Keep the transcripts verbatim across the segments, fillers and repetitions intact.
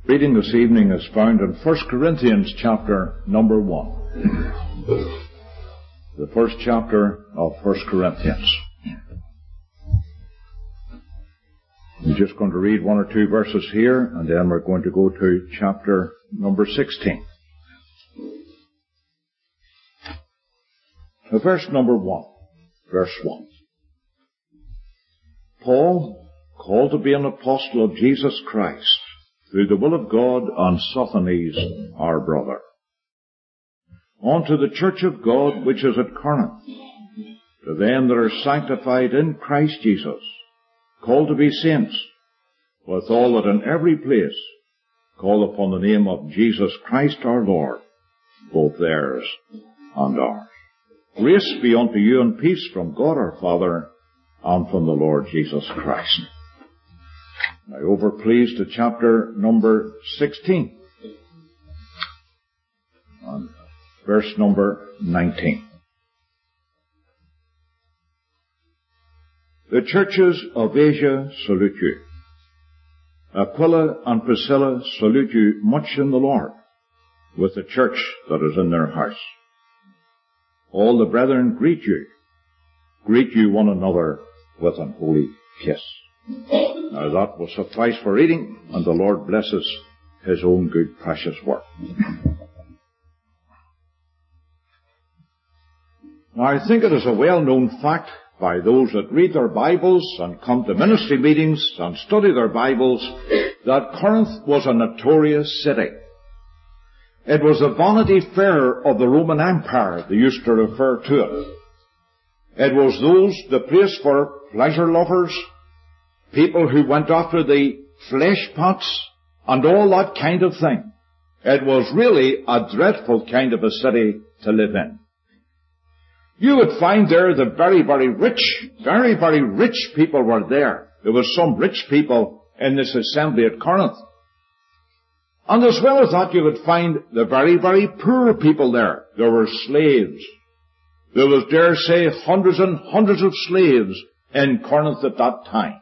Reading this evening is found in First Corinthians chapter number one. The first chapter of First Corinthians. We're just going to read one or two verses here, and then we're going to go to chapter number sixteen. Now, verse number one. Verse one. Paul, called to be an apostle of Jesus Christ, through the will of God, and Sosthenes, our brother, unto the church of God which is at Corinth, to them that are sanctified in Christ Jesus, called to be saints, with all that in every place call upon the name of Jesus Christ our Lord, both theirs and ours. Grace be unto you and peace from God our Father and from the Lord Jesus Christ. Now over please to chapter number sixteen. And verse number nineteen. The churches of Asia salute you. Aquila and Priscilla salute you much in the Lord, with the church that is in their house. All the brethren greet you. Greet you one another with an holy kiss. Now that will suffice for reading, and the Lord blesses His own good precious work. Now I think it is a well-known fact by those that read their Bibles and come to ministry meetings and study their Bibles that Corinth was a notorious city. It was the Vanity Fair of the Roman Empire, they used to refer to it. It was those, the place for pleasure lovers, people who went after the flesh pots and all that kind of thing. It was really a dreadful kind of a city to live in. You would find there the very, very rich, very, very rich people were there. There were some rich people in this assembly at Corinth. And as well as that, you would find the very, very poor people there. There were slaves. There was, dare say, hundreds and hundreds of slaves in Corinth at that time.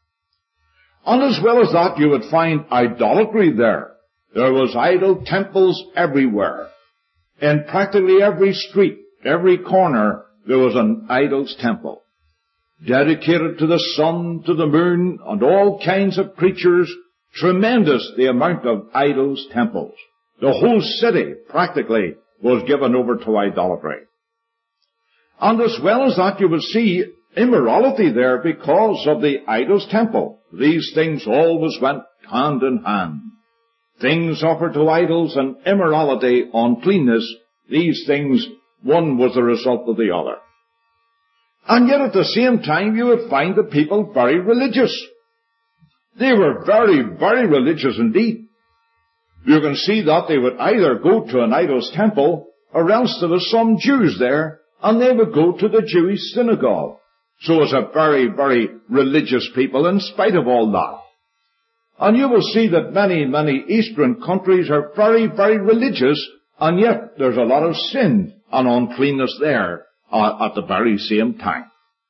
And as well as that, you would find idolatry there. There was idol temples everywhere. In practically every street, every corner, there was an idol's temple, dedicated to the sun, to the moon, and all kinds of creatures. Tremendous the amount of idols' temples. The whole city, practically, was given over to idolatry. And as well as that, you would see immorality there because of the idol's temple. These things always went hand in hand. Things offered to idols and immorality, uncleanness, these things, one was the result of the other. And yet at the same time, you would find the people very religious. They were very, very religious indeed. You can see that they would either go to an idol's temple, or else there were some Jews there, and they would go to the Jewish synagogue. So it was a very, very religious people in spite of all that. And you will see that many, many Eastern countries are very, very religious, and yet there's a lot of sin and uncleanness there uh, at the very same time.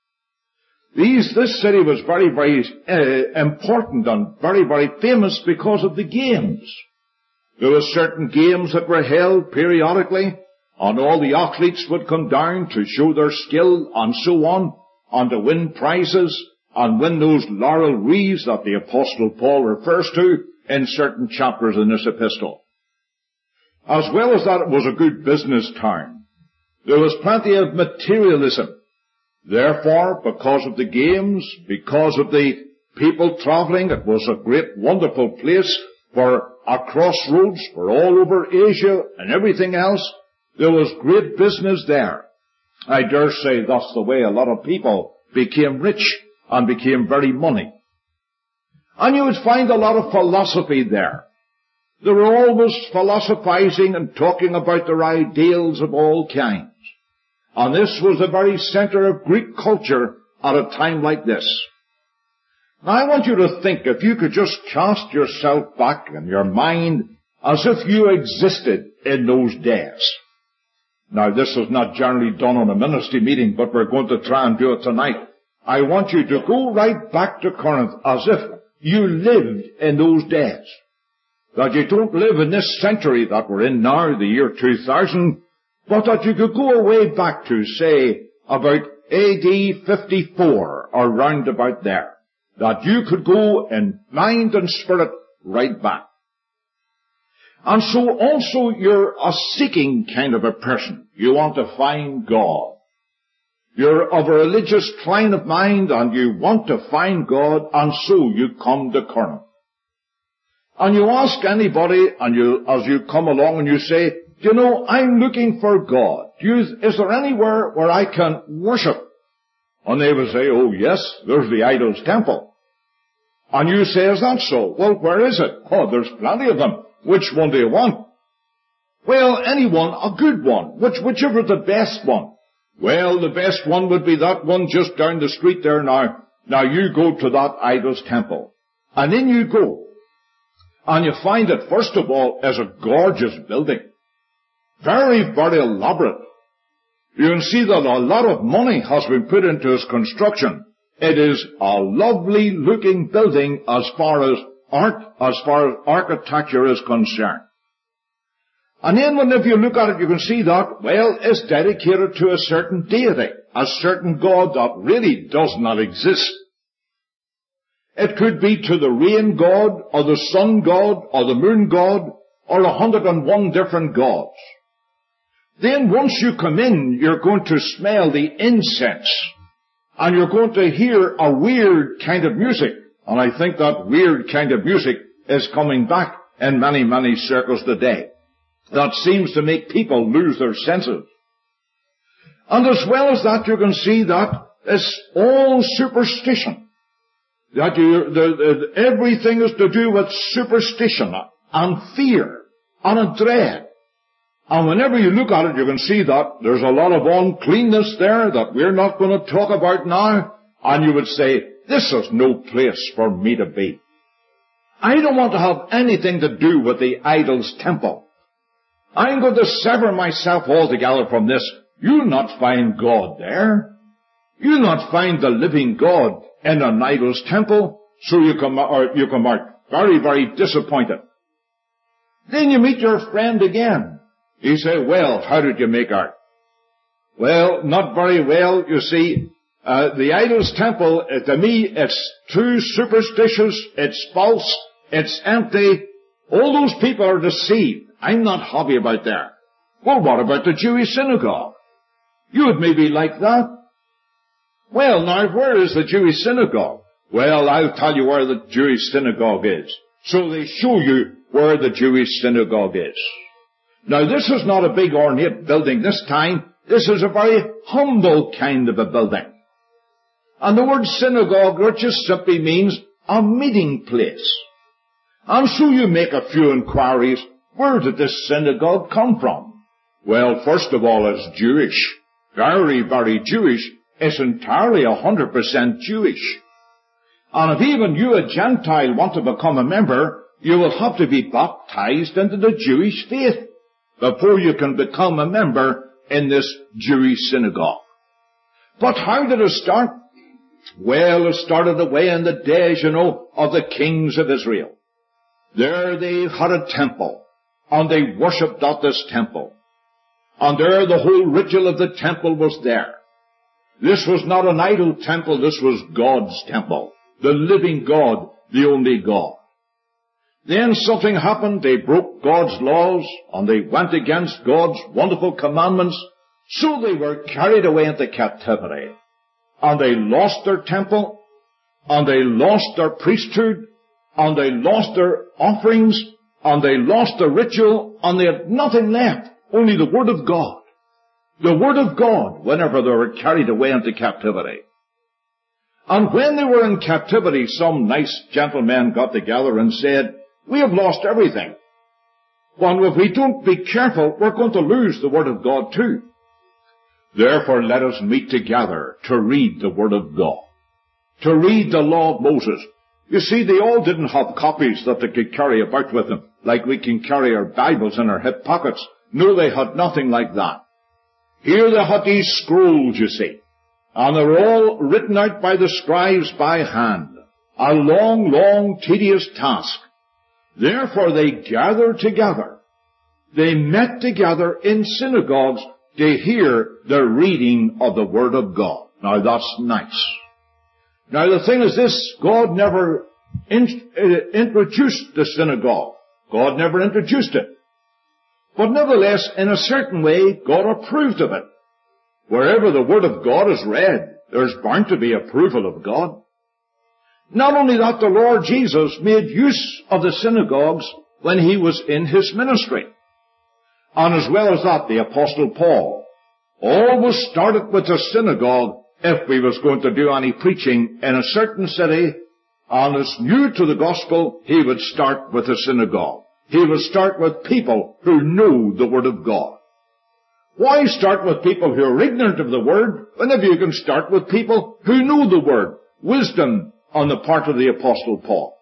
These, this city was very, very uh, important and very, very famous because of the games. There were certain games that were held periodically, and all the athletes would come down to show their skill and so on, and to win prizes and win those laurel wreaths that the Apostle Paul refers to in certain chapters in this epistle. As well as that, it was a good business town. There was plenty of materialism. Therefore, because of the games, because of the people traveling, it was a great, wonderful place for a crossroads for all over Asia and everything else. There was great business there. I dare say that's the way a lot of people became rich and became very money. And you would find a lot of philosophy there. They were always philosophizing and talking about their ideals of all kinds. And this was the very center of Greek culture at a time like this. Now I want you to think, if you could just cast yourself back in your mind as if you existed in those days. Now this is not generally done on a ministry meeting, but we're going to try and do it tonight. I want you to go right back to Corinth as if you lived in those days. that you don't live in this century that we're in now, the year two thousand, but that you could go way back to, say, about A D fifty-four, or round about there, that you could go in mind and spirit right back. And so also you're a seeking kind of a person. You want to find God. You're of a religious cline of mind and you want to find God, and so you come to Corinth. And you ask anybody, and you, as you come along and you say, do you know, I'm looking for God. Do you, is there anywhere where I can worship? And they will say, oh yes, there's the idol's temple. And you say, is that so? Well, where is it? Oh, there's plenty of them. Which one do you want? Well, any one, a good one. Which, whichever the best one. Well, the best one would be that one just down the street there now. Now you go to that idol's temple. And in you go. And you find it, first of all, is a gorgeous building. Very, very elaborate. You can see that a lot of money has been put into its construction. It is a lovely looking building as far as art, as far as architecture is concerned. And then when if you look at it, you can see that, well, it's dedicated to a certain deity, a certain God that really does not exist. It could be to the rain god, or the sun god, or the moon god, or a hundred and one different gods. Then once you come in, you're going to smell the incense. And you're going to hear a weird kind of music. And I think that weird kind of music is coming back in many, many circles today. That seems to make people lose their senses. And as well as that, you can see that it's all superstition. That you, the, the, everything is to do with superstition and fear and a dread. And whenever you look at it, you can see that there's a lot of uncleanness there that we're not going to talk about now. And you would say, this is no place for me to be. I don't want to have anything to do with the idol's temple. I'm going to sever myself altogether from this. You'll not find God there. You'll not find the living God in an idol's temple. So you come, or you come out very, very disappointed. Then you meet your friend again. You say, well, how did you make out? Well, not very well. You see, uh, the idol's temple, uh, to me, it's too superstitious, it's false, it's empty. All those people are deceived. I'm not happy about that. Well, what about the Jewish synagogue? You would maybe like that. Well, now, where is the Jewish synagogue? Well, I'll tell you where the Jewish synagogue is. So they show you where the Jewish synagogue is. Now, this is not a big ornate building this time. This is a very humble kind of a building. And the word synagogue, which just simply means a meeting place. And so you make a few inquiries. Where did this synagogue come from? Well, first of all, it's Jewish. Very, very Jewish. It's entirely a hundred percent Jewish. And if even you, a Gentile, want to become a member, you will have to be baptized into the Jewish faith before you can become a member in this Jewish synagogue. But how did it start? Well, it started away in the days, you know, of the kings of Israel. There they had a temple, and they worshipped at this temple. And there the whole ritual of the temple was there. This was not an idol temple, this was God's temple. The living God, the only God. Then something happened, they broke God's laws, and they went against God's wonderful commandments, so they were carried away into captivity. And they lost their temple, and they lost their priesthood, and they lost their offerings, and they lost their ritual, and they had nothing left, only the Word of God. The Word of God, whenever they were carried away into captivity. And when they were in captivity, some nice gentlemen got together and said, we have lost everything. Well, if we don't be careful, we're going to lose the Word of God too. Therefore, let us meet together to read the Word of God, to read the law of Moses. You see, they all didn't have copies that they could carry about with them, like we can carry our Bibles in our hip pockets. No, they had nothing like that. Here they had these scrolls, you see, and they were all written out by the scribes by hand. A long, long, tedious task. Therefore they gathered together. They met together in synagogues to hear the reading of the Word of God. Now that's nice. Now the thing is this, God never in, uh, introduced the synagogue. God never introduced it. But nevertheless, in a certain way, God approved of it. Wherever the Word of God is read, there's bound to be approval of God. Not only that, the Lord Jesus made use of the synagogues when He was in His ministry. And as well as that, the Apostle Paul always started with a synagogue if we was going to do any preaching in a certain city, and as new to the gospel, he would start with a synagogue. He would start with people who knew the Word of God. Why start with people who are ignorant of the Word, whenever you can start with people who know the Word? Wisdom on the part of the Apostle Paul.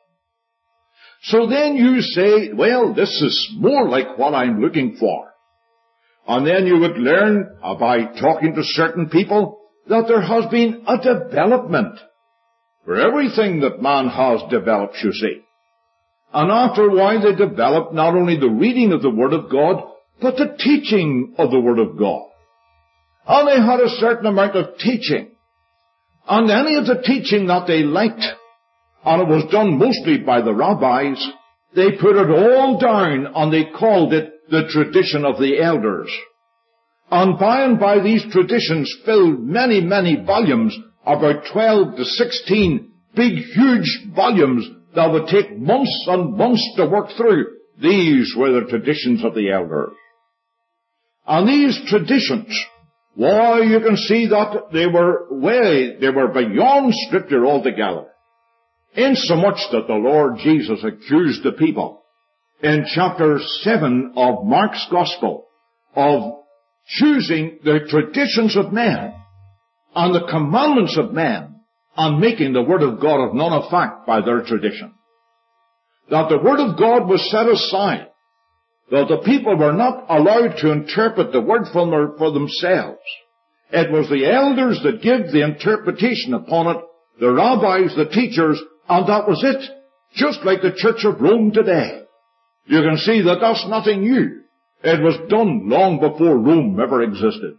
So then you say, well, this is more like what I'm looking for. And then you would learn uh, by talking to certain people that there has been a development. For everything that man has developed, you see. And after a while they developed not only the reading of the Word of God, but the teaching of the Word of God. And they had a certain amount of teaching. And any of the teaching that they liked, and it was done mostly by the rabbis, they put it all down and they called it the tradition of the elders. And by and by these traditions filled many, many volumes, about twelve to sixteen big, huge volumes that would take months and months to work through. These were the traditions of the elders. And these traditions, why, you can see that they were way, they were beyond Scripture altogether. Insomuch that the Lord Jesus accused the people in chapter seven of Mark's Gospel of choosing the traditions of men and the commandments of men and making the Word of God of none effect by their tradition. That the Word of God was set aside. That the people were not allowed to interpret the Word for, their, for themselves. It was the elders that gave the interpretation upon it, the rabbis, the teachers, and that was it. Just like the Church of Rome today. You can see that that's nothing new. It was done long before Rome ever existed.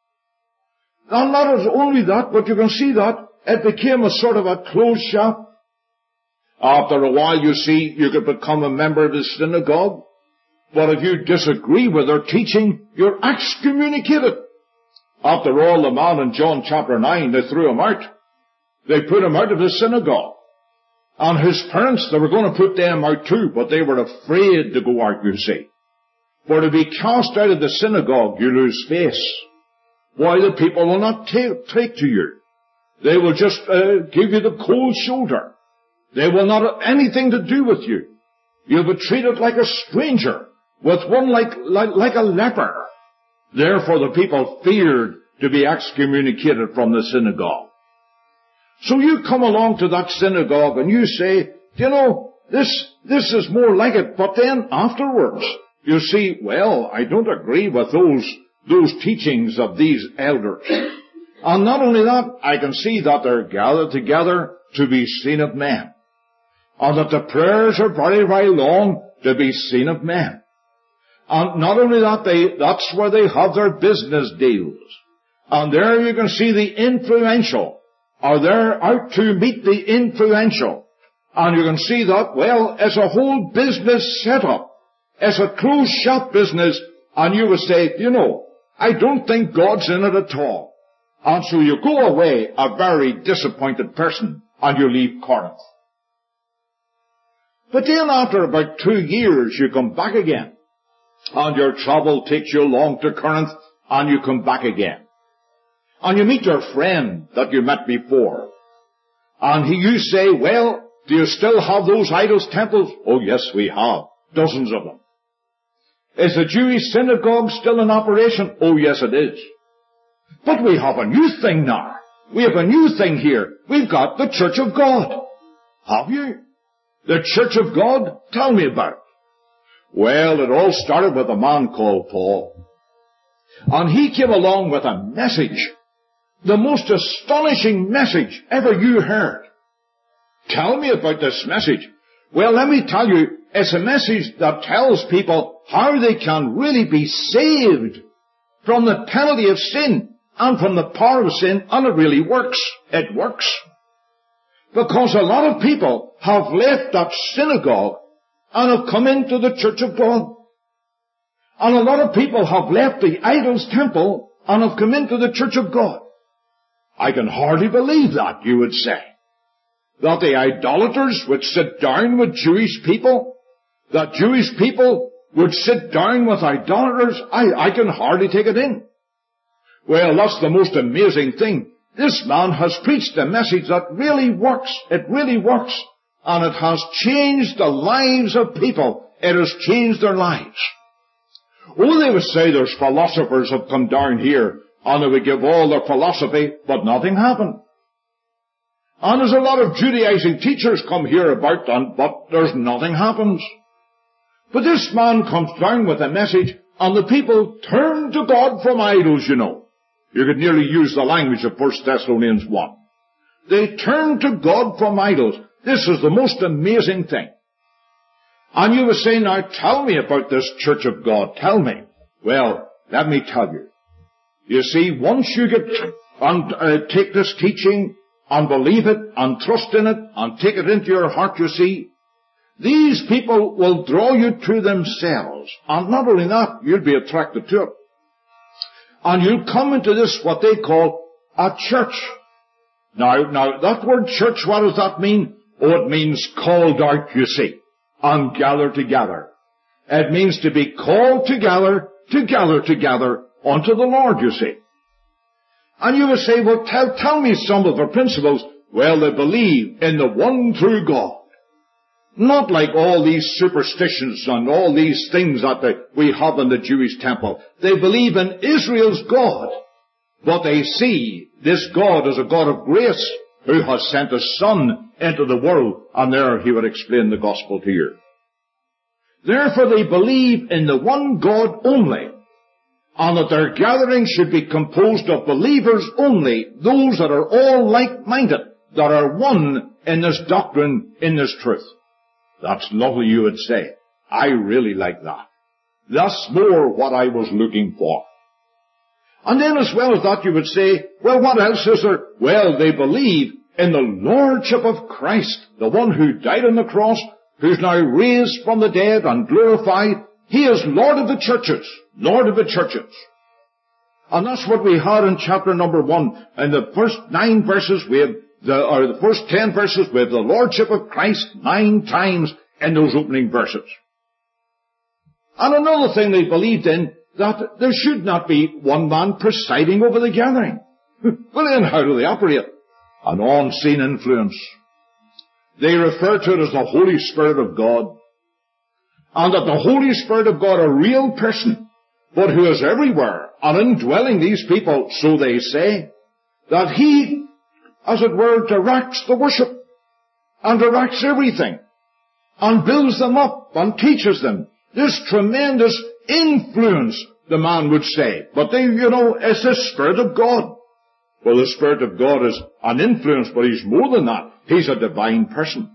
And not only that, but you can see that it became a sort of a closed shop. After a while, you see, you could become a member of the synagogue. But if you disagree with their teaching, you're excommunicated. After all, the man in John chapter nine, they threw him out. They put him out of the synagogue. And his parents, they were going to put them out too, but they were afraid to go out, you see. For to be cast out of the synagogue, you lose face. Why, the people will not take, take to you. They will just uh, give you the cold shoulder. They will not have anything to do with you. You'll be treated like a stranger, with one like, like, like a leper. Therefore the people feared to be excommunicated from the synagogue. So you come along to that synagogue and you say, you know, this, this is more like it. But then afterwards, you see, well, I don't agree with those, those teachings of these elders. And not only that, I can see that they're gathered together to be seen of men. And that the prayers are very, very long to be seen of men. And not only that, they, that's where they have their business deals. And there you can see the influential. Are there out to meet the influential. And you can see that, well, it's a whole business setup. It's a closed shop business. And you would say, you know, I don't think God's in it at all. And so you go away a very disappointed person and you leave Corinth. But then after about two years you come back again. And your travel takes you along to Corinth and you come back again. And you meet your friend that you met before. And he, you say, well, do you still have those idols temples? Oh yes, we have. Dozens of them. Is the Jewish synagogue still in operation? Oh yes, it is. But we have a new thing now. We have a new thing here. We've got the Church of God. Have you? The Church of God? Tell me about it. Well, it all started with a man called Paul. And he came along with a message. The most astonishing message ever you heard. Tell me about this message. Well, let me tell you, it's a message that tells people how they can really be saved from the penalty of sin and from the power of sin, and it really works. It works. Because a lot of people have left that synagogue and have come into the church of God. And a lot of people have left the idol's temple and have come into the church of God. I can hardly believe that, you would say. That the idolaters would sit down with Jewish people, that Jewish people would sit down with idolaters. I, I can hardly take it in. Well, that's the most amazing thing. This man has preached a message that really works. It really works. And it has changed the lives of people. It has changed their lives. Oh, they would say there's philosophers have come down here and they would give all their philosophy, but nothing happened. And there's a lot of Judaizing teachers come here about, and, but there's nothing happens. But this man comes down with a message, and the people turn to God from idols, you know. You could nearly use the language of First Thessalonians one. They turn to God from idols. This is the most amazing thing. And you would say, now tell me about this church of God. Tell me. Well, let me tell you. You see, once you get and uh, take this teaching and believe it and trust in it and take it into your heart, you see, these people will draw you to themselves. And not only that, you'll be attracted to it. And you'll come into this, what they call a church. Now, now, that word church, what does that mean? Oh, it means called out, you see, and gathered together. It means to be called together, to gather together unto the Lord, you see. And you would say, well, tell, tell me some of their principles. Well, they believe in the one true God. Not like all these superstitions and all these things that they, we have in the Jewish temple. They believe in Israel's God. But they see this God as a God of grace who has sent His Son into the world. And there He would explain the gospel to you. Therefore they believe in the one God only. And that their gathering should be composed of believers only, those that are all like-minded, that are one in this doctrine, in this truth. That's lovely, you would say. I really like that. That's more what I was looking for. And then as well as that you would say, well, what else is there? Well, they believe in the Lordship of Christ, the one who died on the cross, who's now raised from the dead and glorified. He is Lord of the churches, Lord of the churches. And that's what we had in chapter number one. In the first nine verses we have The, or the first ten verses with the Lordship of Christ nine times in those opening verses. And another thing they believed in, that there should not be one man presiding over the gathering. Well, then how do they operate? An unseen influence. They refer to it as the Holy Spirit of God. And that the Holy Spirit of God, a real person, but who is everywhere and indwelling these people, so they say, that He, as it were, directs the worship and directs everything and builds them up and teaches them. This tremendous influence, the man would say. But they, you know, it's the Spirit of God. Well, the Spirit of God is an influence, but He's more than that. He's a divine person.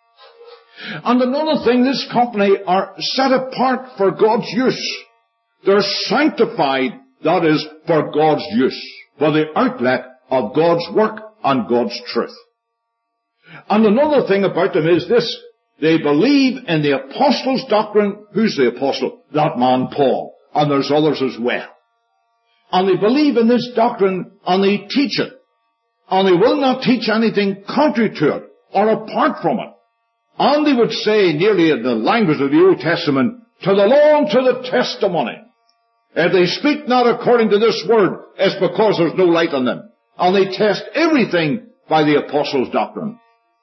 And another thing, this company are set apart for God's use. They're sanctified, that is, for God's use, for the outlet of God's work and God's truth. And another thing about them is this. They believe in the apostles' doctrine. Who's the apostle? That man Paul. And there's others as well. And they believe in this doctrine and they teach it. And they will not teach anything contrary to it or apart from it. And they would say, nearly in the language of the Old Testament, to the law and to the testimony. If they speak not according to this word, it's because there's no light on them. And they test everything by the apostles' doctrine.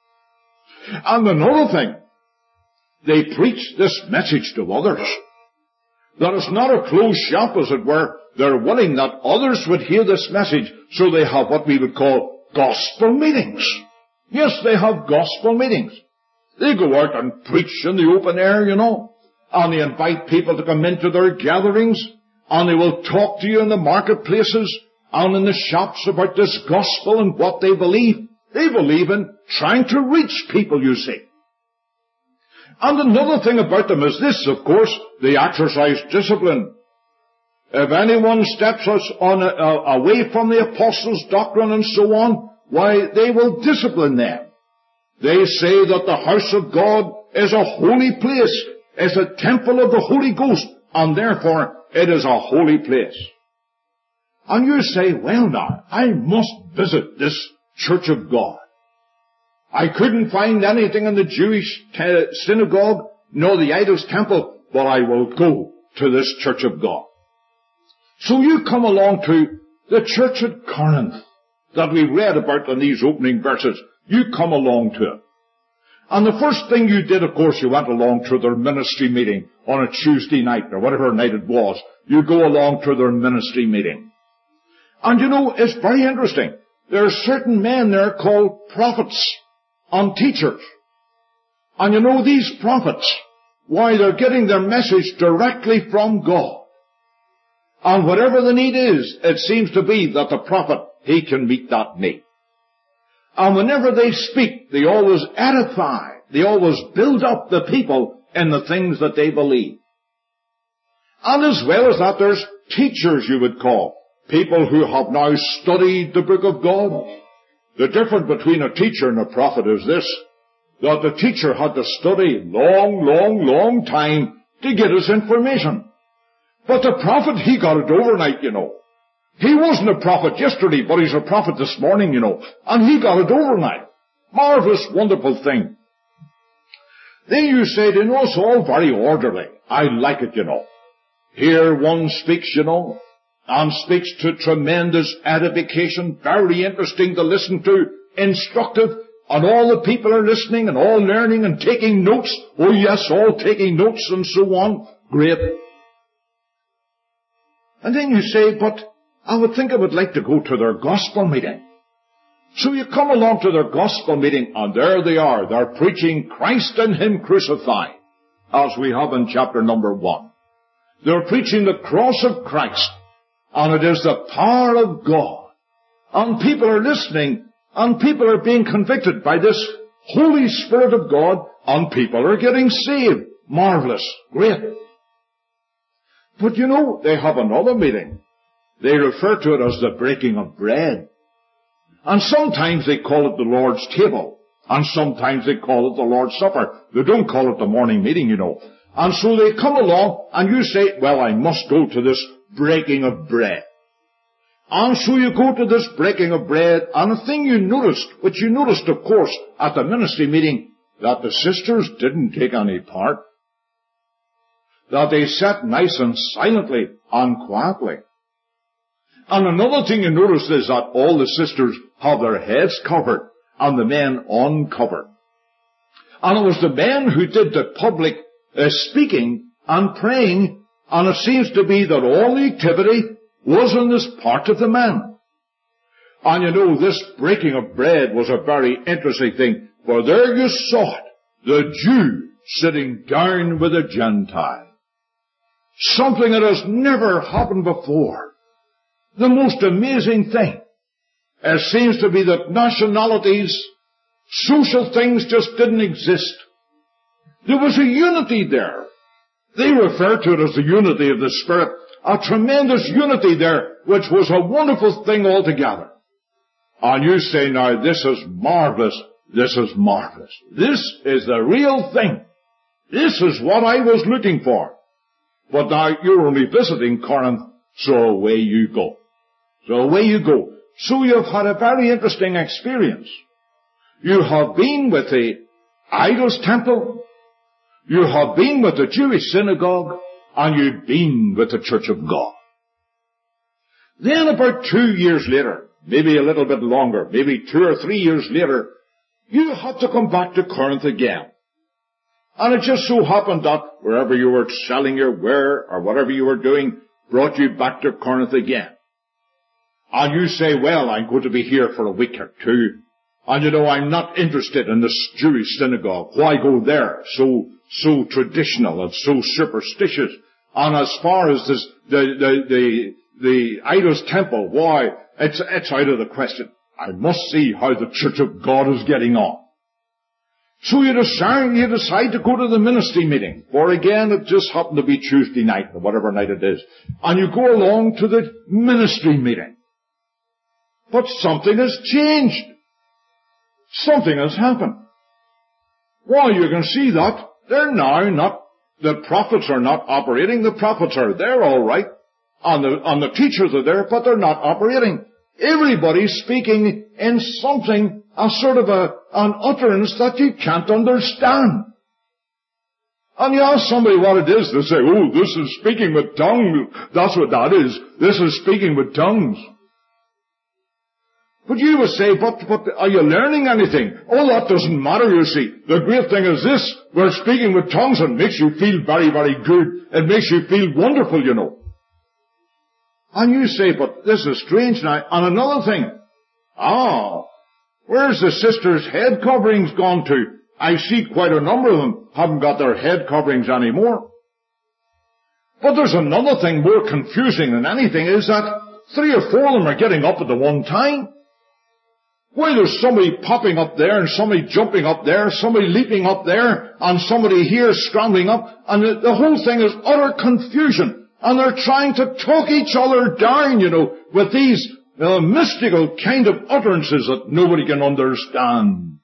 And another thing, they preach this message to others. That it's not a closed shop, as it were. They're willing that others would hear this message, so they have what we would call gospel meetings. Yes, they have gospel meetings. They go out and preach in the open air, you know. And they invite people to come into their gatherings. And they will talk to you in the marketplaces and in the shops about this gospel and what they believe. They believe in trying to reach people, you see. And another thing about them is this, of course, they exercise discipline. If anyone steps us on a, a, away from the apostles' doctrine and so on, why, they will discipline them. They say that the house of God is a holy place, is a temple of the Holy Ghost, and therefore it is a holy place. And you say, well now, I must visit this church of God. I couldn't find anything in the Jewish te- synagogue, nor the idols' temple, but I will go to this church of God. So you come along to the church at Corinth that we read about in these opening verses. You come along to it. And the first thing you did, of course, you went along to their ministry meeting on a Tuesday night, or whatever night it was. You go along to their ministry meeting. And you know, it's very interesting. There are certain men there called prophets and teachers. And you know, these prophets, why, they're getting their message directly from God. And whatever the need is, it seems to be that the prophet, he can meet that need. And whenever they speak, they always edify, they always build up the people in the things that they believe. And as well as that, there's teachers, you would call, people who have now studied the book of God. The difference between a teacher and a prophet is this, that the teacher had to study long, long, long time to get his information. But the prophet, he got it overnight, you know. He wasn't a prophet yesterday, but he's a prophet this morning, you know. And he got it overnight. Marvelous, wonderful thing. Then you say, you know, it's all very orderly. I like it, you know. Here one speaks, you know, and speaks to tremendous edification, very interesting to listen to, instructive, and all the people are listening and all learning and taking notes. Oh yes, all taking notes and so on. Great. And then you say, but I would think I would like to go to their gospel meeting. So you come along to their gospel meeting, and there they are. They're preaching Christ and Him crucified, as we have in chapter number one. They're preaching the cross of Christ, and it is the power of God. And people are listening, and people are being convicted by this Holy Spirit of God, and people are getting saved. Marvelous. Great. But you know, they have another meeting. They refer to it as the breaking of bread. And sometimes they call it the Lord's table. And sometimes they call it the Lord's supper. They don't call it the morning meeting, you know. And so they come along and you say, well, I must go to this breaking of bread. And so you go to this breaking of bread, and a thing you noticed, which you noticed, of course, at the ministry meeting, that the sisters didn't take any part. That they sat nice and silently and quietly. And another thing you notice is that all the sisters have their heads covered and the men uncovered. And it was the men who did the public uh, speaking and praying, and it seems to be that all the activity was on this part of the men. And you know, this breaking of bread was a very interesting thing, for there you saw it, the Jew sitting down with a Gentile. Something that has never happened before. The most amazing thing. It seems to be that nationalities, social things just didn't exist. There was a unity there. They refer to it as the unity of the Spirit. A tremendous unity there, which was a wonderful thing altogether. And you say, now this is marvelous. This is marvelous. This is the real thing. This is what I was looking for. But now you're only visiting Corinth, so away you go. So away you go. So you've had a very interesting experience. You have been with the idols temple, you have been with the Jewish synagogue, and you've been with the church of God. Then about two years later, maybe a little bit longer, maybe two or three years later, you had to come back to Corinth again. And it just so happened that wherever you were selling your ware or whatever you were doing brought you back to Corinth again. And you say, well, I'm going to be here for a week or two. And you know, I'm not interested in this Jewish synagogue. Why go there? So, so traditional and so superstitious. And as far as this, the, the, the, the idols temple, why? It's, it's out of the question. I must see how the church of God is getting on. So you decide, you decide to go to the ministry meeting, or again it just happened to be Tuesday night, or whatever night it is, and you go along to the ministry meeting. But something has changed. Something has happened. Well, you can see that they're now not, the prophets are not operating, the prophets are there all right, and the, and the teachers are there, but they're not operating. Everybody's speaking in something, a sort of a, an utterance that you can't understand. And you ask somebody what it is, they say, oh, this is speaking with tongues. That's what that is. This is speaking with tongues. But you would say, but, but are you learning anything? Oh, that doesn't matter, you see. The great thing is this, we're speaking with tongues and it makes you feel very, very good. It makes you feel wonderful, you know. And you say, but this is strange now. And another thing, ah, where's the sisters' head coverings gone to? I see quite a number of them haven't got their head coverings anymore. But there's another thing more confusing than anything is that three or four of them are getting up at the one time. Why, there's somebody popping up there and somebody jumping up there, somebody leaping up there, and somebody here scrambling up, and the, the whole thing is utter confusion. And they're trying to talk each other down, you know, with these uh, mystical kind of utterances that nobody can understand.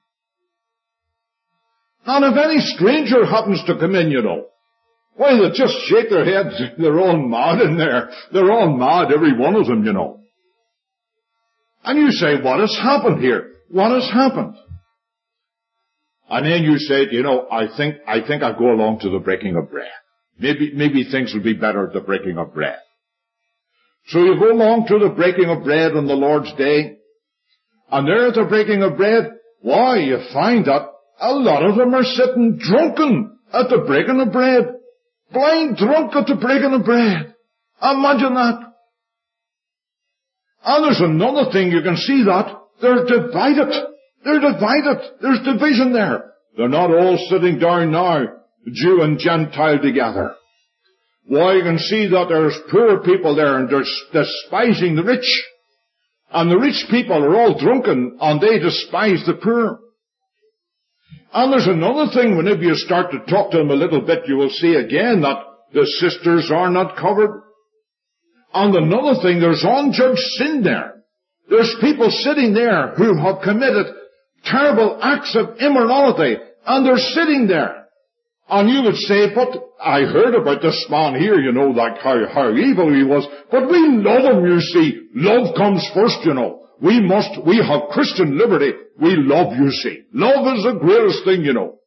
And if any stranger happens to come in, you know, why, they just shake their heads. They're all mad in there. They're all mad, every one of them, you know. And you say, what has happened here? What has happened? And then you say, you know, I think, I think I'll go along to the breaking of bread. Maybe, maybe things will be better at the breaking of bread. So you go along to the breaking of bread on the Lord's Day, and there at the breaking of bread, why, you find that a lot of them are sitting drunken at the breaking of bread. Blind drunk at the breaking of bread. Imagine that. And there's another thing, you can see that. They're divided. They're divided. There's division there. They're not all sitting down now, Jew and Gentile together. Why, you can see that there's poor people there and they're despising the rich. And the rich people are all drunken and they despise the poor. And there's another thing, whenever you start to talk to them a little bit, you will see again that the sisters are not covered. And another thing, there's unjudged sin there. There's people sitting there who have committed terrible acts of immorality, and they're sitting there. And you would say, but I heard about this man here, you know, like how, how evil he was, but we love him, you see. Love comes first, you know. We must, we have Christian liberty. We love, you see. Love is the greatest thing, you know.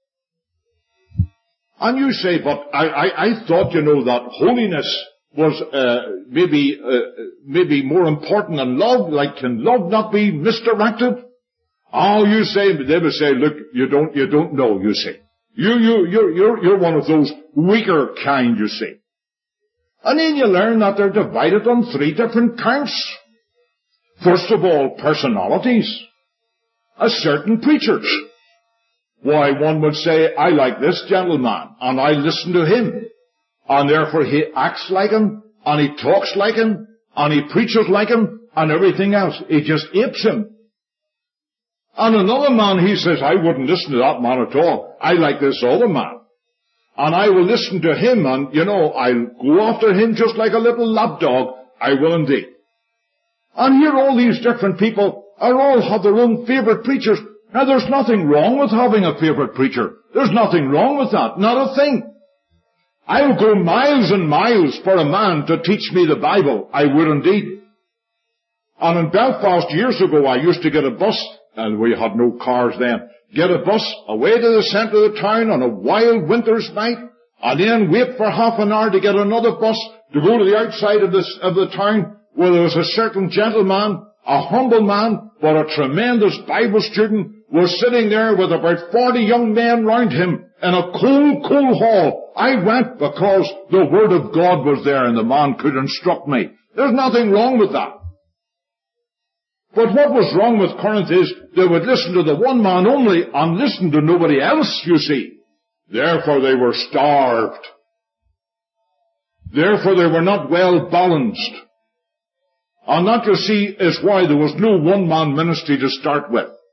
And you say, but I, I, I thought, you know, that holiness was, uh, maybe, uh, maybe more important than love. Like, can love not be misdirected? Oh, you say, they would say, look, you don't, you don't know, you see. You, you, you're, you're, you're one of those weaker kind, you see. And then you learn that they're divided on three different counts. First of all, personalities. A certain preachers. Why, one would say, I like this gentleman, and I listen to him. And therefore he acts like him, and he talks like him, and he preaches like him, and everything else. He just apes him. And another man, he says, I wouldn't listen to that man at all. I like this other man. And I will listen to him, and, you know, I'll go after him just like a little lapdog. I will indeed. And here all these different people are all have their own favourite preachers. Now there's nothing wrong with having a favourite preacher. There's nothing wrong with that. Not a thing. I would go miles and miles for a man to teach me the Bible. I would indeed. And in Belfast years ago I used to get a bus, and we had no cars then, get a bus away to the centre of the town on a wild winter's night, and then wait for half an hour to get another bus to go to the outside of, this, of the town, where there was a certain gentleman, a humble man, but a tremendous Bible student, was sitting there with about forty young men round him in a cold, cold hall. I went because the Word of God was there and the man could instruct me. There's nothing wrong with that. But what was wrong with Corinth is they would listen to the one man only and listen to nobody else, you see. Therefore they were starved. Therefore they were not well balanced. And that, you see, is why there was no one-man ministry to start with.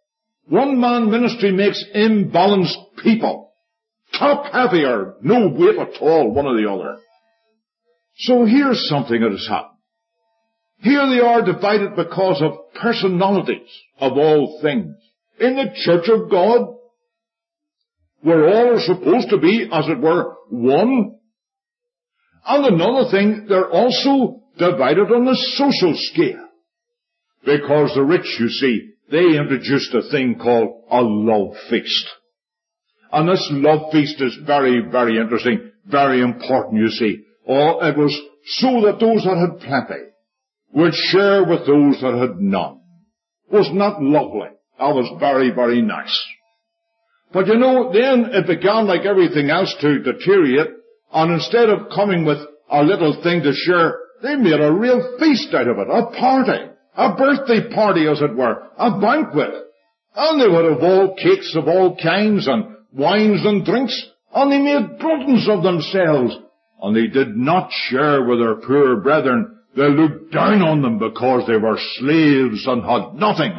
One-man ministry makes imbalanced people. Top-heavy or no weight at all, one or the other. So here's something that has happened. Here they are divided because of personalities of all things. In the church of God, where all are supposed to be, as it were, one. And another thing, they're also divided on the social scale. Because the rich, you see, they introduced a thing called a love feast. And this love feast is very, very interesting, very important, you see. Oh, it was so that those that had plenty would share with those that had none. Was not lovely. That was very, very nice. But you know, then it began like everything else to deteriorate, and instead of coming with a little thing to share, they made a real feast out of it, a party, a birthday party as it were, a banquet. And they would have all cakes of all kinds and wines and drinks, and they made gluttons of themselves, and they did not share with their poor brethren. They looked down on them because they were slaves and had nothing.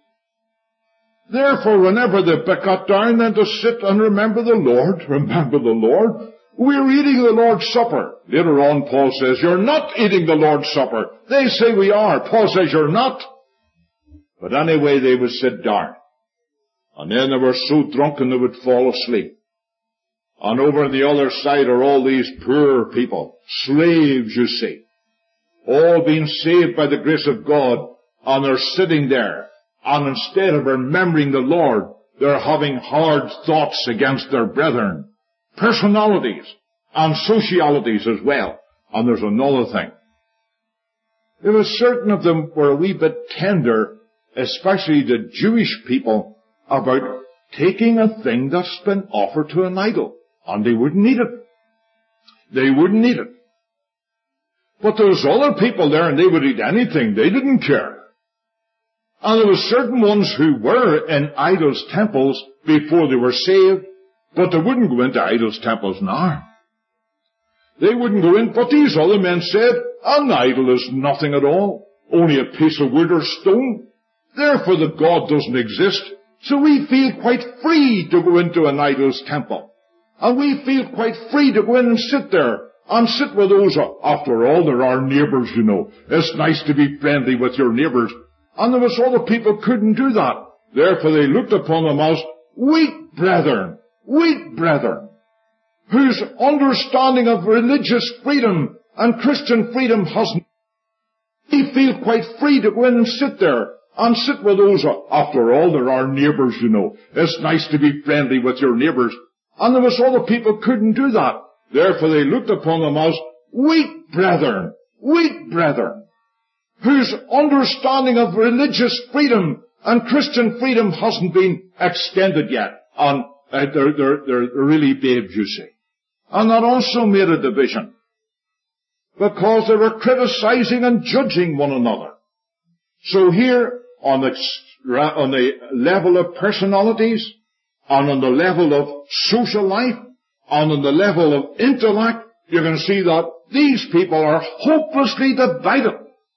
Therefore, whenever they got down then to sit and remember the Lord, remember the Lord, we're eating the Lord's Supper. Later on, Paul says, you're not eating the Lord's Supper. They say we are. Paul says you're not. But anyway, they would sit down. And then they were so drunken they would fall asleep. And over on the other side are all these poor people, slaves, you see, all being saved by the grace of God, and they're sitting there. And instead of remembering the Lord, they're having hard thoughts against their brethren. Personalities and socialities as well. And there's another thing. There was certain of them were a wee bit tender, especially the Jewish people, about taking a thing that's been offered to an idol. And they wouldn't eat it. They wouldn't eat it. But there was other people there and they would eat anything. They didn't care. And there were certain ones who were in idols' temples before they were saved, but they wouldn't go into idols' temples now. They wouldn't go in, but these other men said, an idol is nothing at all, only a piece of wood or stone. Therefore the God doesn't exist, so we feel quite free to go into an idol's temple. And we feel quite free to go in and sit there, and sit with those, after all, they're our neighbours, you know. It's nice to be friendly with your neighbours. And there was other people couldn't do that. Therefore they looked upon them as weak brethren, weak brethren, whose understanding of religious freedom and Christian freedom hasn't. We feel quite free to go in and sit there, and sit with those, after all, they're our neighbours, you know. It's nice to be friendly with your neighbours. And there was other people couldn't do that. Therefore they looked upon them as weak brethren, weak brethren, whose understanding of religious freedom and Christian freedom hasn't been extended yet. And uh, they're, they're, they're really babes, you see. And that also made a division, because they were criticizing and judging one another. So here, on the, on the level of personalities, and on the level of social life, and on the level of intellect, you can see that these people are hopelessly divided.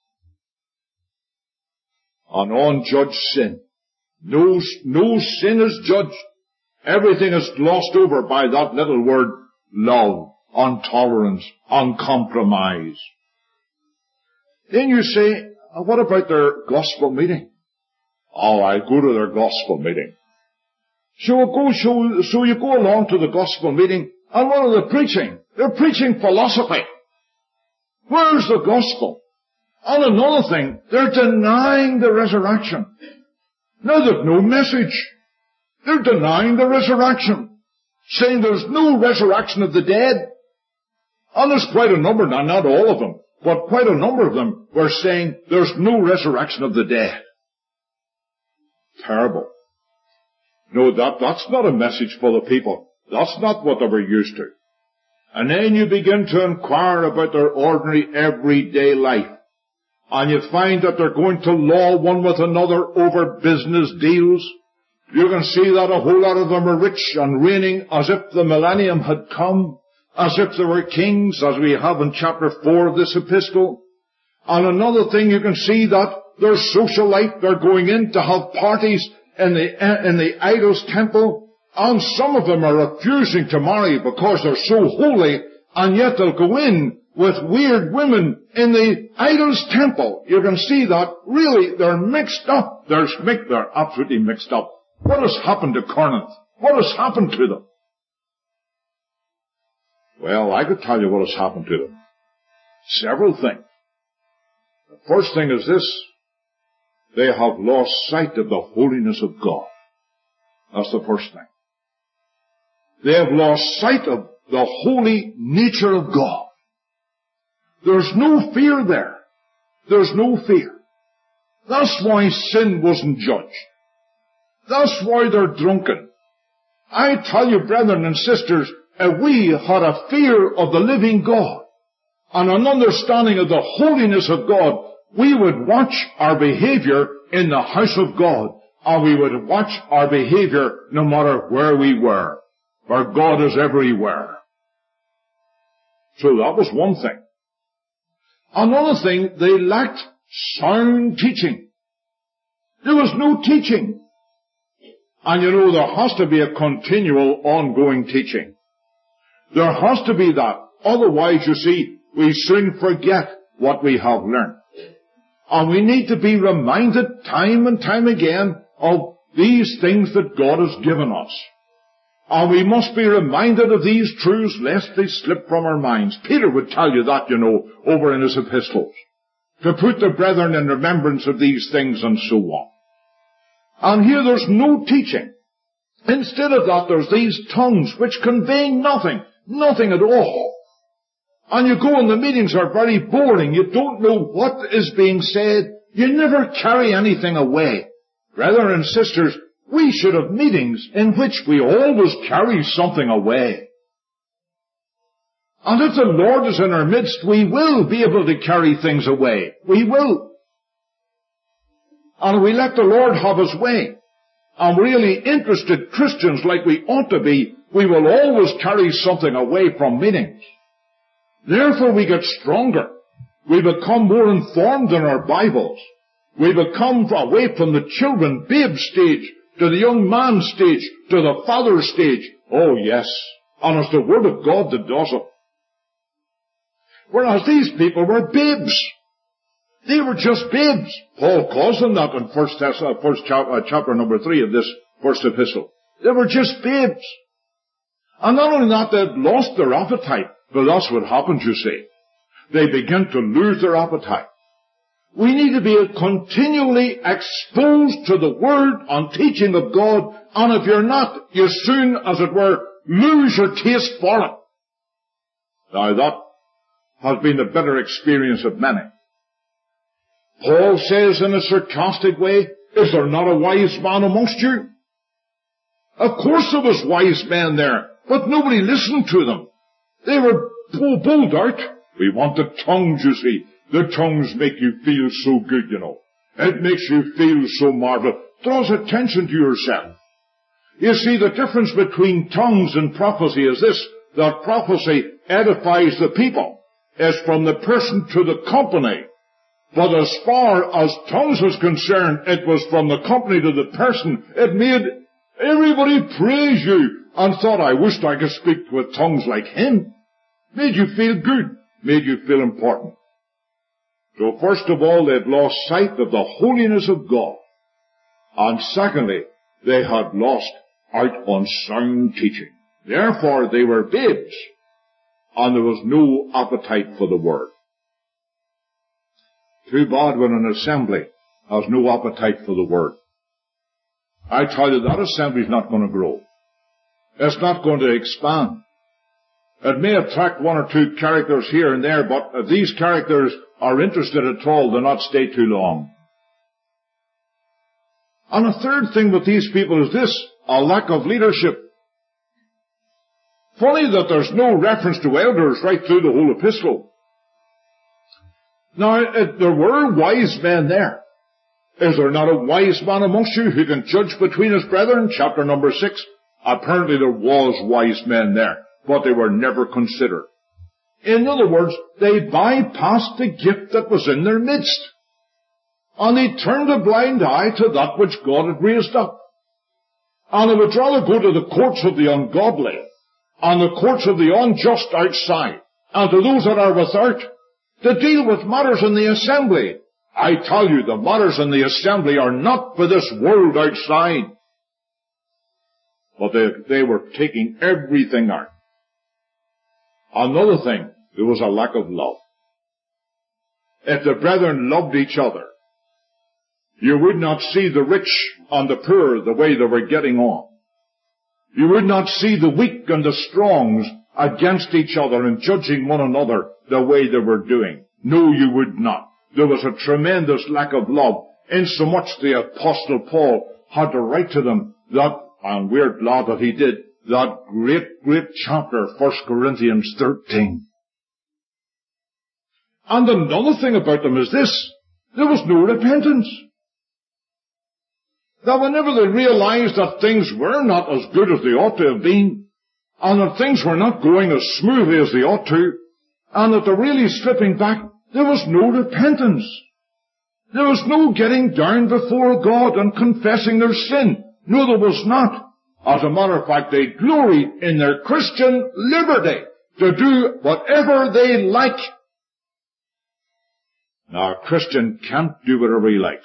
And unjudged sin. No, no sin is judged. Everything is glossed over by that little word, love, and tolerance, and compromise. Then you say, what about their gospel meeting? Oh, I go to their gospel meeting. So you go, so, so you go along to the gospel meeting, and what are they preaching? They're preaching philosophy. Where's the gospel? And another thing, they're denying the resurrection. Now they've no message. They're denying the resurrection, saying there's no resurrection of the dead. And there's quite a number, now not all of them, but quite a number of them were saying there's no resurrection of the dead. Terrible. No, that, that's not a message for the people. That's not what they were used to. And then you begin to inquire about their ordinary everyday life. And you find that they're going to law one with another over business deals. You can see that a whole lot of them are rich and reigning as if the millennium had come, as if they were kings, as we have in chapter four of this epistle. And another thing, you can see that their social life, they're going in to have parties in the, in the idol's temple, and some of them are refusing to marry because they're so holy, and yet they'll go in with weird women in the idol's temple. You can see that really they're mixed up. They're, they're absolutely mixed up. What has happened to Corinth? What has happened to them? Well, I could tell you what has happened to them. Several things. The first thing is this: they have lost sight of the holiness of God. That's the first thing. They have lost sight of the holy nature of God. There's no fear there. There's no fear. That's why sin wasn't judged. That's why they're drunken. I tell you, brethren and sisters, if we had a fear of the living God and an understanding of the holiness of God, we would watch our behavior in the house of God, and we would watch our behavior no matter where we were, for God is everywhere. So that was one thing. Another thing, they lacked sound teaching. There was no teaching. And you know, there has to be a continual, ongoing teaching. There has to be that. Otherwise, you see, we soon forget what we have learned. And we need to be reminded time and time again of these things that God has given us. And we must be reminded of these truths lest they slip from our minds. Peter would tell you that, you know, over in his epistles. To put the brethren in remembrance of these things and so on. And here there's no teaching. Instead of that, there's these tongues which convey nothing, nothing at all. And you go and the meetings are very boring. You don't know what is being said. You never carry anything away. Brothers and sisters, we should have meetings in which we always carry something away. And if the Lord is in our midst, we will be able to carry things away. We will. And we let the Lord have His way, and really interested Christians like we ought to be, we will always carry something away from meetings. Therefore we get stronger. We become more informed in our Bibles. We become away from the children, babe stage, to the young man stage, to the father stage. Oh yes, and it's the Word of God that does it. Whereas these people were babes. They were just babes. Paul calls them that in first, uh, first chap, uh, chapter number three of this first epistle. They were just babes. And not only that, they'd lost their appetite. But that's what happens, you see. They begin to lose their appetite. We need to be continually exposed to the Word and teaching of God, and if you're not, you soon, as it were, lose your taste for it. Now that has been the bitter experience of many. Paul says in a sarcastic way, is there not a wise man amongst you? Of course there was wise men there, but nobody listened to them. They were bowled out. We want the tongues, you see. The tongues make you feel so good, you know. It makes you feel so marvelous. Draws attention to yourself. You see, the difference between tongues and prophecy is this, that prophecy edifies the people. It's from the person to the company. But as far as tongues was concerned, it was from the company to the person. It made everybody praise you and thought, I wished I could speak with tongues like him. Made you feel good. Made you feel important. So first of all, they'd lost sight of the holiness of God. And secondly, they had lost out on sound teaching. Therefore, they were babes. And there was no appetite for the Word. Too bad when an assembly has no appetite for the Word. I tell you, that assembly is not going to grow. It's not going to expand. It may attract one or two characters here and there, but if these characters are interested at all, they'll not stay too long. And a third thing with these people is this, a lack of leadership. Funny that there's no reference to elders right through the whole epistle. Now, it, there were wise men there. Is there not a wise man amongst you who can judge between his brethren? Chapter number six. Apparently there was wise men there, but they were never considered. In other words, they bypassed the gift that was in their midst. And they turned a blind eye to that which God had raised up. And they would rather go to the courts of the ungodly and the courts of the unjust outside, and to those that are without, to deal with matters in the assembly. I tell you, the matters in the assembly are not for this world outside. But they, they were taking everything out. Another thing, there was a lack of love. If the brethren loved each other, you would not see the rich and the poor the way they were getting on. You would not see the weak and the strongs against each other and judging one another the way they were doing. No, you would not. There was a tremendous lack of love, insomuch the Apostle Paul had to write to them that, and we're glad that he did, that great, great chapter, First Corinthians thirteen. And another thing about them is this: there was no repentance. That whenever they realized that things were not as good as they ought to have been, and that things were not going as smoothly as they ought to, and that they're really slipping back, there was no repentance. There was no getting down before God and confessing their sin. No, there was not. As a matter of fact, they glory in their Christian liberty to do whatever they like. Now, a Christian can't do whatever he likes.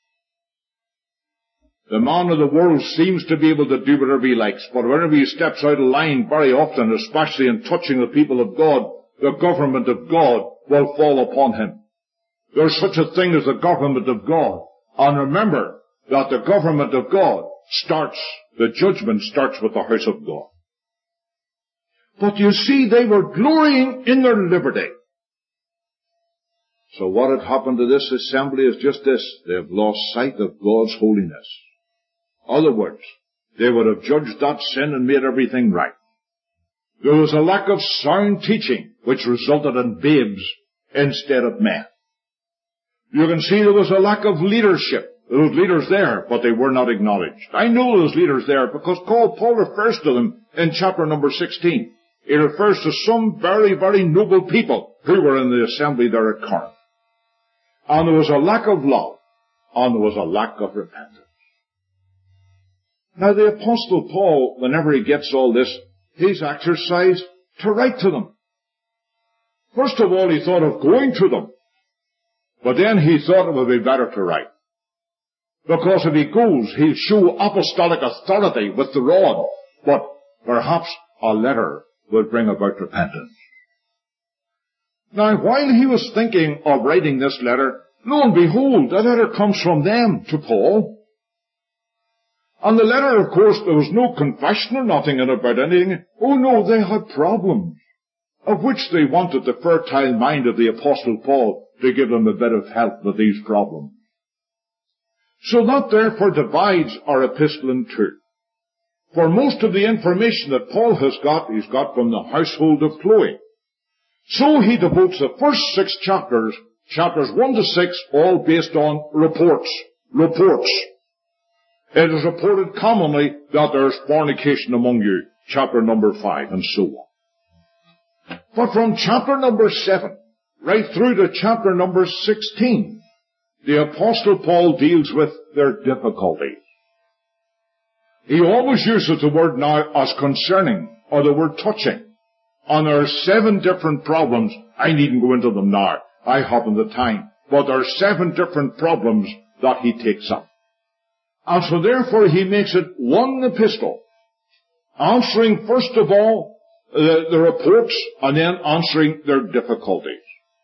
The man of the world seems to be able to do whatever he likes, but whenever he steps out of line, very often, especially in touching the people of God, the government of God will fall upon him. There's such a thing as the government of God. And remember that the government of God starts, the judgment starts with the house of God. But you see, they were glorying in their liberty. So what had happened to this assembly is just this: they've lost sight of God's holiness. In other words, they would have judged that sin and made everything right. There was a lack of sound teaching, which resulted in babes instead of men. You can see there was a lack of leadership. There was leaders there, but they were not acknowledged. I know those leaders there because Paul refers to them in chapter number sixteen. He refers to some very, very noble people who were in the assembly there at Corinth. And there was a lack of love, and there was a lack of repentance. Now the Apostle Paul, whenever he gets all this, he's exercised to write to them. First of all, he thought of going to them. But then he thought it would be better to write. Because if he goes, he'll show apostolic authority with the rod. But perhaps a letter will bring about repentance. Now, while he was thinking of writing this letter, lo and behold, the letter comes from them to Paul. And the letter, of course, there was no confession or nothing in it about anything. Oh no, they had problems, of which they wanted the fertile mind of the Apostle Paul to give them a bit of help with these problems. So that therefore divides our epistle in two. For most of the information that Paul has got, he's got from the household of Chloe. So he devotes the first six chapters, chapters one to six, all based on reports. Reports. It is reported commonly that there is fornication among you, chapter number five, and so on. But from chapter number seven, right through to chapter number sixteen, the Apostle Paul deals with their difficulties. He always uses the word now as concerning, or the word touching. And there are seven different problems. I needn't go into them now. I haven't the time. But there are seven different problems that he takes up. And so therefore he makes it one epistle, answering first of all the, the reports, and then answering their difficulties.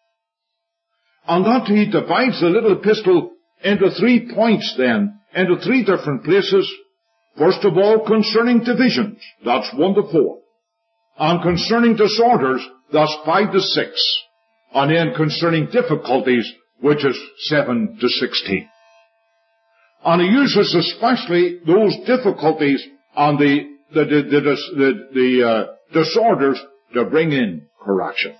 And that he divides the little epistle into three points then, into three different places. First of all, concerning divisions, that's one to four. And concerning disorders, that's five to six. And then concerning difficulties, which is seven to sixteen. And he uses especially those difficulties and the, the, the, the, the, the uh, disorders to bring in correction.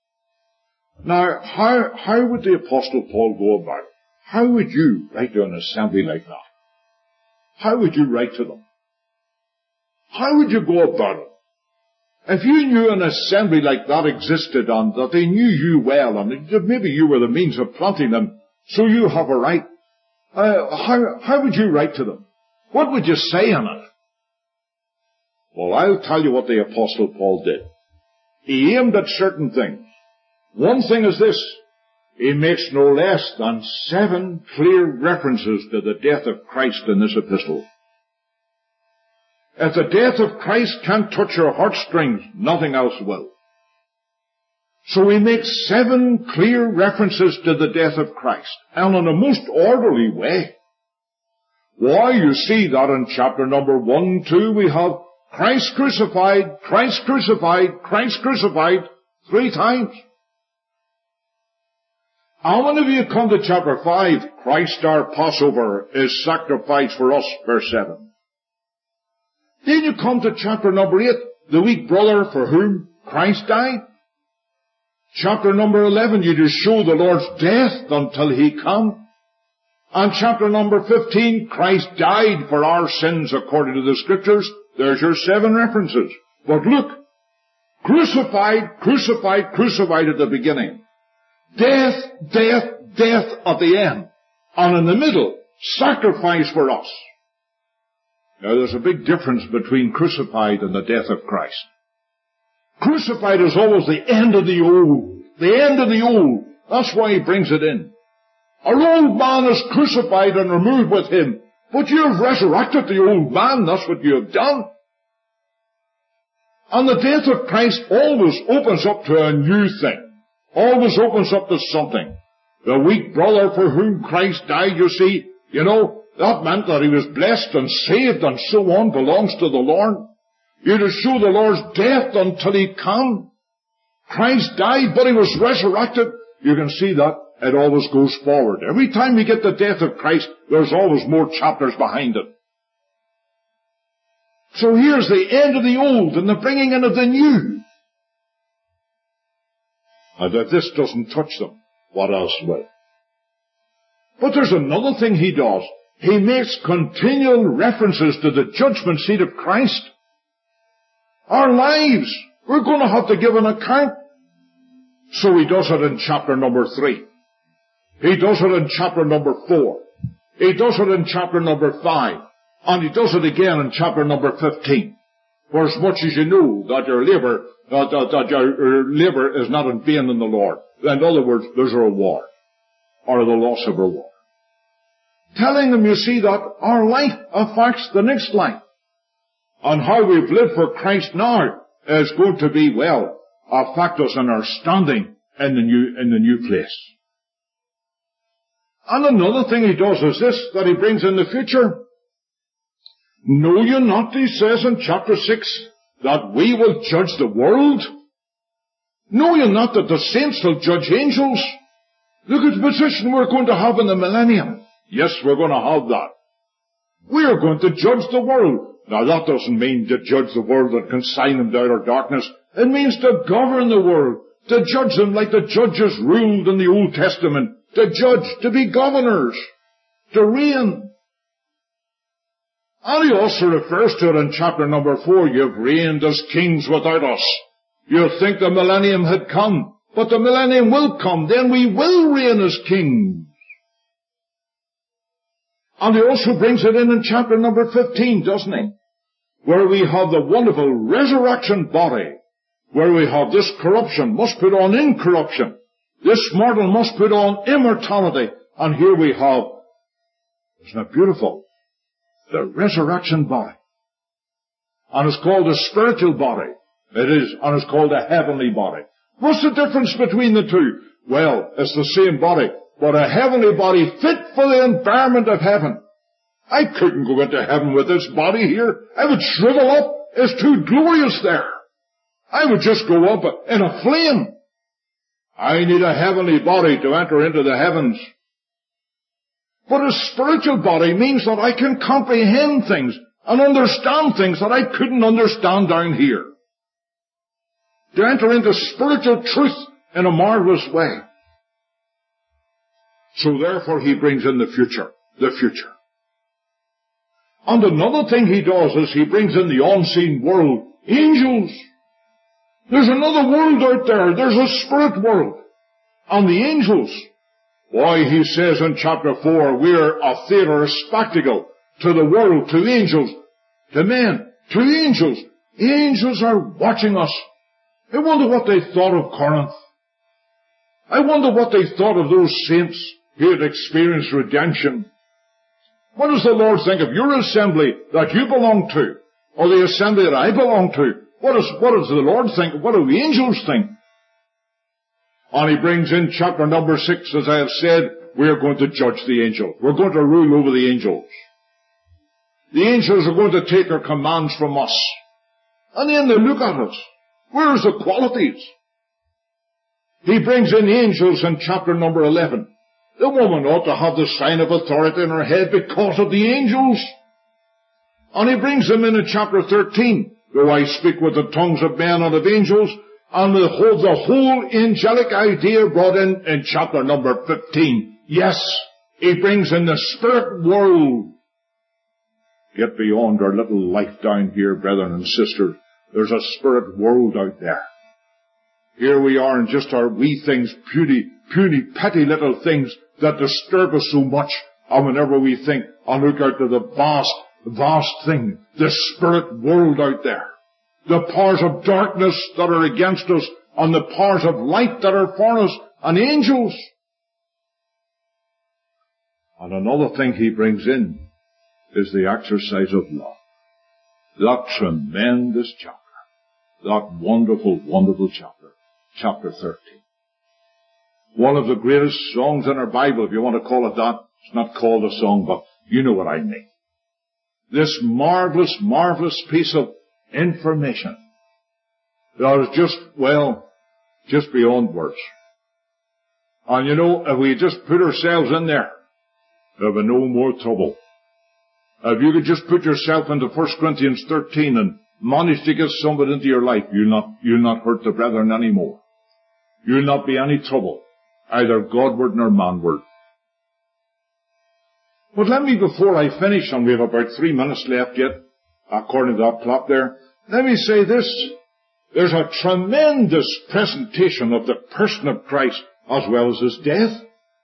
Now, how, how would the Apostle Paul go about it? How would you write to an assembly like that? How would you write to them? How would you go about it? If you knew an assembly like that existed and that they knew you well and maybe you were the means of planting them, so you have a right, uh, how, how would you write to them? What would you say in it? Well, I'll tell you what the Apostle Paul did. He aimed at certain things. One thing is this. He makes no less than seven clear references to the death of Christ in this epistle. If the death of Christ can't touch your heartstrings, nothing else will. So he makes seven clear references to the death of Christ, and in a most orderly way. Why, you see that in chapter number one, two, we have Christ crucified, Christ crucified, Christ crucified, three times. And when you come to chapter five, Christ our Passover is sacrificed for us, verse seven. Then you come to chapter number eight, the weak brother for whom Christ died. Chapter number eleven, you just show the Lord's death until He come. And chapter number fifteen, Christ died for our sins according to the Scriptures. There's your seven references. But look, crucified, crucified, crucified at the beginning. Death, death, death at the end. And in the middle, sacrifice for us. Now there's a big difference between crucified and the death of Christ. Crucified is always the end of the old. The end of the old. That's why he brings it in. Our old man is crucified and removed with him. But you have resurrected the old man. That's what you have done. And the death of Christ always opens up to a new thing. Always opens up to something. The weak brother for whom Christ died, you see, you know, that meant that he was blessed and saved and so on, belongs to the Lord. You to show the Lord's death until He come. Christ died, but He was resurrected. You can see that it always goes forward. Every time we get the death of Christ, there's always more chapters behind it. So here's the end of the old and the bringing in of the new. And if this doesn't touch them, what else will? But there's another thing he does. He makes continual references to the judgment seat of Christ. Our lives, we're going to have to give an account. So he does it in chapter number three. He does it in chapter number four. He does it in chapter number five. And he does it again in chapter number fifteen. For as much as you know that your labor, that, that, that your labor is not in vain in the Lord. In other words, there's a reward. Or the loss of reward. Telling them, you see, that our life affects the next life. And how we've lived for Christ now is going to be, well, affect us in our standing in the new, in the new place. And another thing he does is this, that he brings in the future. Know you not, he says in chapter six, that we will judge the world? Know you not that the saints will judge angels? Look at the position we're going to have in the millennium. Yes, we're going to have that. We are going to judge the world. Now that doesn't mean to judge the world and consign them to outer darkness. It means to govern the world, to judge them like the judges ruled in the Old Testament, to judge, to be governors, to reign. And he also refers to it in chapter number four, you've reigned as kings without us. You think the millennium had come, but the millennium will come, then we will reign as kings. And he also brings it in in chapter number fifteen, doesn't he? Where we have the wonderful resurrection body, where we have this corruption must put on incorruption, this mortal must put on immortality, and here we have, isn't it beautiful, the resurrection body. And it's called a spiritual body. It is, and it's called a heavenly body. What's the difference between the two? Well, it's the same body, but a heavenly body fit for the environment of heaven. I couldn't go into heaven with this body here. I would shrivel up. It's too glorious there. I would just go up in a flame. I need a heavenly body to enter into the heavens. But a spiritual body means that I can comprehend things and understand things that I couldn't understand down here. To enter into spiritual truth in a marvelous way. So therefore he brings in the future, the future. And another thing he does is he brings in the unseen world, angels. There's another world out there. There's a spirit world. And the angels, why, he says in chapter four, we're a theater, a spectacle to the world, to the angels, to men, to the angels. Angels are watching us. I wonder what they thought of Corinth. I wonder what they thought of those saints who had experienced redemption. What does the Lord think of your assembly that you belong to? Or the assembly that I belong to? What does, what does the Lord think? What do the angels think? And he brings in chapter number six, as I have said, we are going to judge the angels. We're going to rule over the angels. The angels are going to take their commands from us. And then they look at us. Where's the qualities? He brings in angels in chapter number eleven. The woman ought to have the sign of authority in her head because of the angels. And he brings them in in chapter thirteen. Though I speak with the tongues of men and of angels, and the whole, the whole angelic idea brought in in chapter number fifteen. Yes, he brings in the spirit world. Get beyond our little life down here, brethren and sisters. There's a spirit world out there. Here we are in just our wee things, puny, puny, petty little things that disturb us so much. And whenever we think, and look out to the vast, vast thing, the spirit world out there. The powers of darkness that are against us, and the powers of light that are for us, and angels. And another thing he brings in is the exercise of love. That tremendous chapter. That wonderful, wonderful chapter. Chapter thirteen. One of the greatest songs in our Bible, if you want to call it that. It's not called a song, but you know what I mean. This marvelous, marvelous piece of information that is just, well, just beyond words. And you know, if we just put ourselves in there, there'll be no more trouble. If you could just put yourself into First Corinthians thirteen and manage to get somebody into your life, you'll not, you'll not hurt the brethren anymore. You'll not be any trouble, either Godward nor manward. But let me, before I finish, and we have about three minutes left yet, according to that clock there, let me say this. There's a tremendous presentation of the person of Christ as well as his death.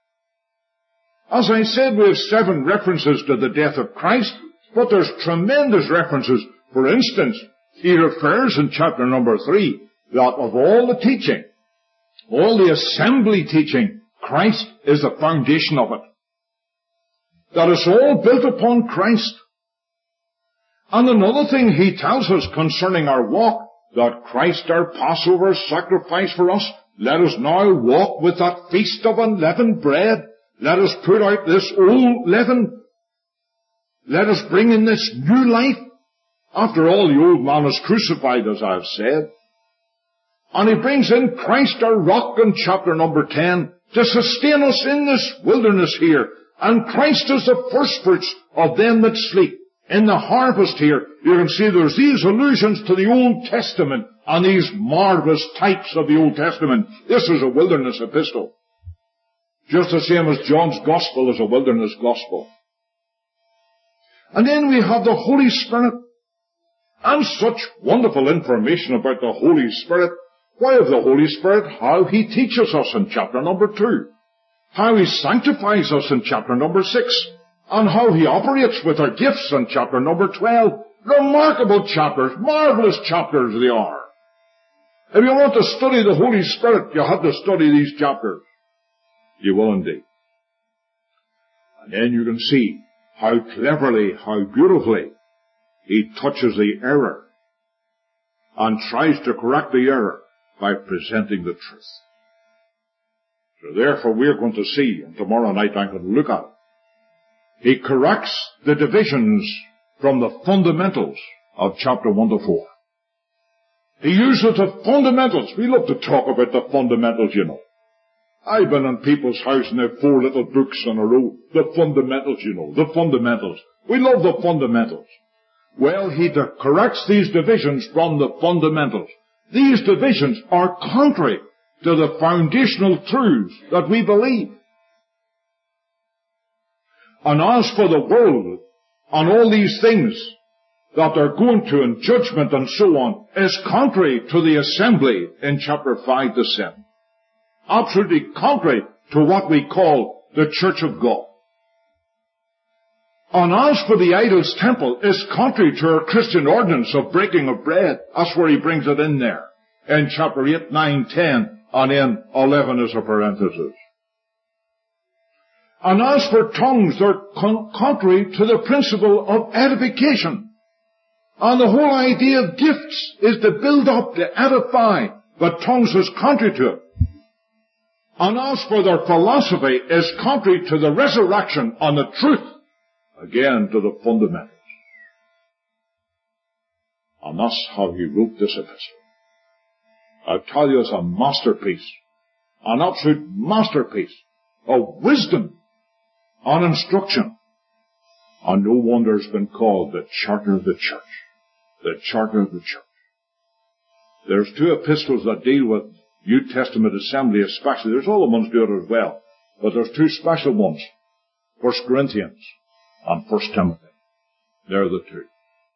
As I said, we have seven references to the death of Christ, but there's tremendous references. For instance, he refers in chapter number three that of all the teaching, all the assembly teaching, Christ is the foundation of it. That it's all built upon Christ. And another thing he tells us concerning our walk, that Christ our Passover sacrifice for us, let us now walk with that feast of unleavened bread. Let us put out this old leaven. Let us bring in this new life. After all, the old man is crucified, as I have said. And he brings in Christ our rock in chapter number ten to sustain us in this wilderness here. And Christ is the firstfruits of them that sleep. In the harvest here, you can see there's these allusions to the Old Testament and these marvelous types of the Old Testament. This is a wilderness epistle. Just the same as John's Gospel is a wilderness gospel. And then we have the Holy Spirit. And such wonderful information about the Holy Spirit. Why of the Holy Spirit? How he teaches us in chapter number two. How he sanctifies us in chapter number six. And how he operates with our gifts in chapter number twelve. Remarkable chapters, marvelous chapters they are. If you want to study the Holy Spirit, you have to study these chapters. You will indeed. And then you can see how cleverly, how beautifully he touches the error and tries to correct the error by presenting the truth. So therefore we're going to see, and tomorrow night I'm going to look at it. He corrects the divisions from the fundamentals of chapter one to four. He uses the fundamentals. We love to talk about the fundamentals, you know. I've been in people's house and they have four little books in a row. The fundamentals, you know, the fundamentals. We love the fundamentals. Well, he corrects these divisions from the fundamentals. These divisions are contrary to the foundational truths that we believe. And as for the world and all these things that they're going to in judgment and so on, is contrary to the assembly in chapter five to seven. Absolutely contrary to what we call the Church of God. And as for the idol's temple, it's contrary to our Christian ordinance of breaking of bread. That's where he brings it in there. In chapter eight, nine, ten, and in eleven as a parenthesis. And as for tongues, they're con- contrary to the principle of edification. And the whole idea of gifts is to build up, to edify, but tongues is contrary to it. And as for their philosophy, is contrary to the resurrection and the truth. Again, to the fundamentals. And that's how he wrote this epistle. I tell you, it's a masterpiece, an absolute masterpiece of wisdom and instruction. And no wonder it's been called the Charter of the Church. The Charter of the Church. There's two epistles that deal with New Testament assembly especially. There's other ones do it as well. But there's two special ones. First Corinthians and First Timothy. They're the two.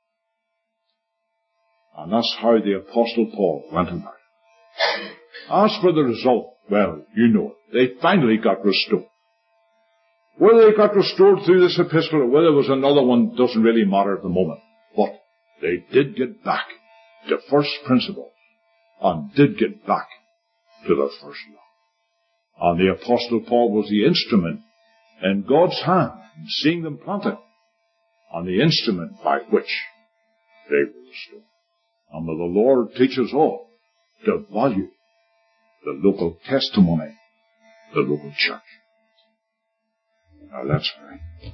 And that's how the Apostle Paul went about it. As for the result, well, you know it. They finally got restored. Whether they got restored through this epistle or whether it was another one doesn't really matter at the moment. But they did get back to first principles and did get back to their first love. And the Apostle Paul was the instrument in God's hand in seeing them planted, and the instrument by which they were restored. And may the Lord teach us all to value the local testimony, the local church. Now let's pray.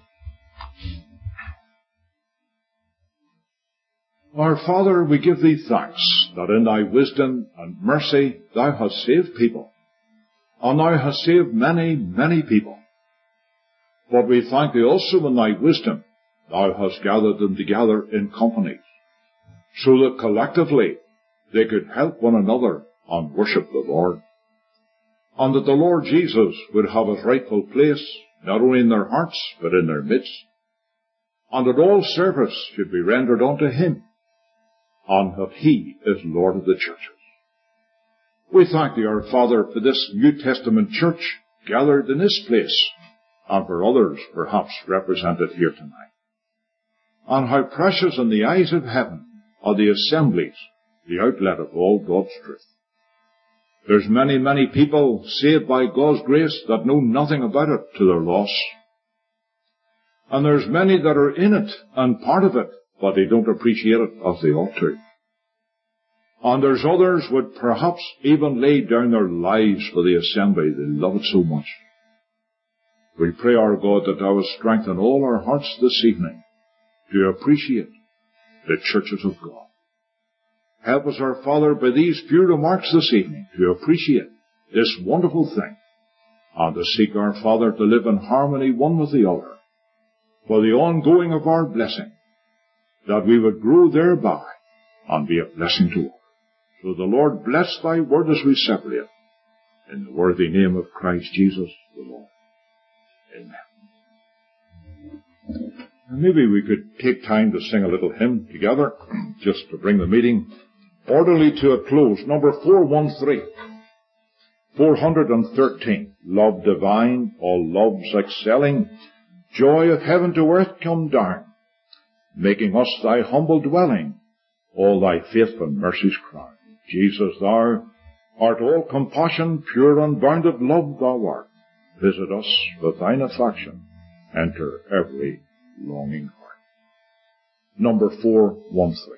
Our Father, we give Thee thanks that in Thy wisdom and mercy Thou hast saved people, and Thou hast saved many, many people. But we thank Thee also in Thy wisdom Thou hast gathered them together in companies, so that collectively they could help one another and worship the Lord, and that the Lord Jesus would have His rightful place not only in their hearts but in their midst, and that all service should be rendered unto Him, and that He is Lord of the churches. We thank Thee, our Father, for this New Testament church gathered in this place, and for others perhaps represented here tonight. And how precious in the eyes of heaven are the assemblies, the outlet of all God's truth. There's many, many people saved by God's grace that know nothing about it to their loss. And there's many that are in it and part of it, but they don't appreciate it as they ought to. And there's others would perhaps even lay down their lives for the assembly. They love it so much. We pray, our God, that Thou would strengthen all our hearts this evening to appreciate the churches of God. Help us, our Father, by these few remarks this evening to appreciate this wonderful thing, and to seek, our Father, to live in harmony one with the other, for the ongoing of our blessing, that we would grow thereby and be a blessing to all. So the Lord bless Thy word as we separate, in the worthy name of Christ Jesus the Lord. Amen. And maybe we could take time to sing a little hymn together, just to bring the meeting orderly to a close. Number four one three. four hundred thirteen. Love divine, all loves excelling, joy of heaven to earth come down, making us Thy humble dwelling, all Thy faithful mercies crown. Jesus, Thou art all compassion, pure unbounded love Thou art. Visit us with Thine affection, enter every longing heart. Number four one three.